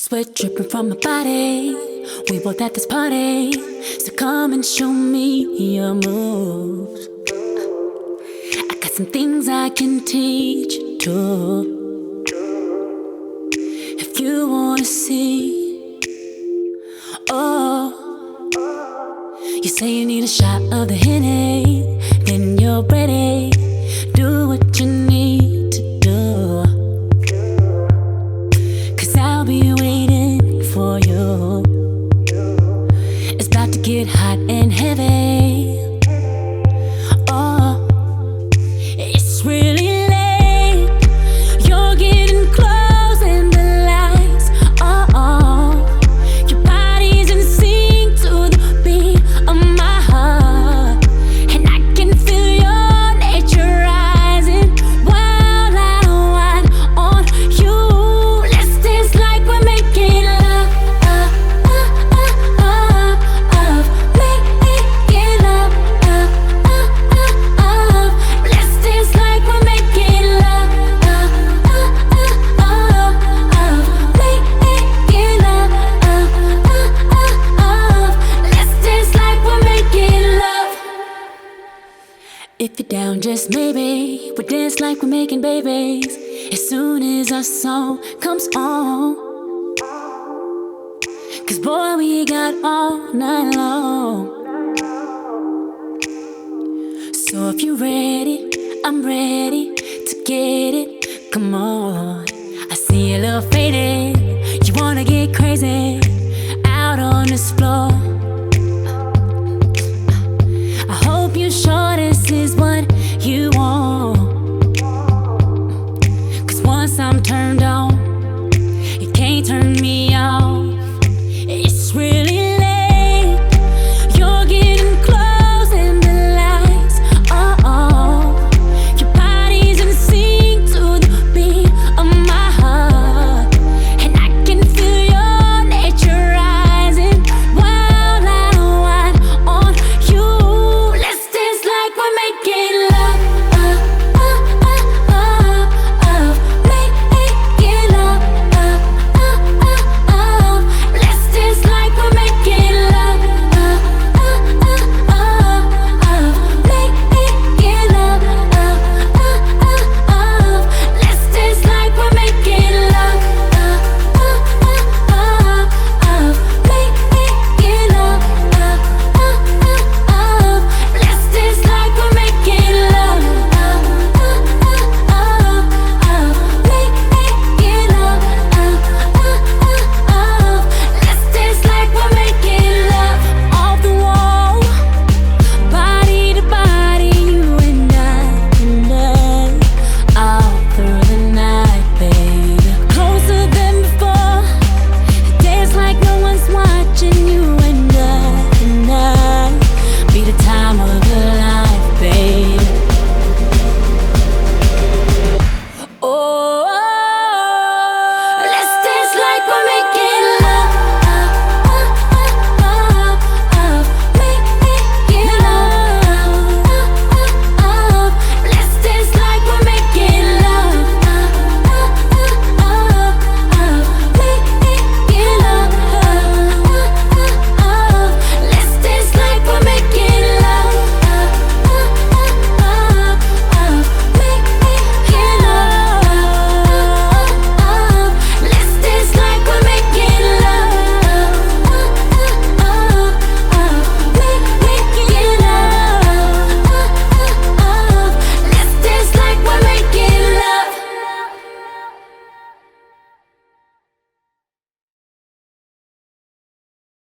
Sweat dripping from my body. We both at this party, so come and show me your moves. I got some things I can teach you too. If you wanna see, oh, you say you need a shot of the Henny, then you're ready. Do what you need to do, 'cause I'll be waiting for you. It's about to get hot and heavy. Oh, it's really late. You're getting close and the lights are on. Your body's in sync to the beat of my heart, and I can feel your nature rising while I wind on you. Let's dance like we're making love, making love, let's dance like we're making love, making love, let's dance like we're making love. If you're down, just maybe we'll dance like we're making babies as soon as our song comes on. 'Cause boy, we got all night long. So if you're ready, I'm ready to get it. Come on, I see a little faded.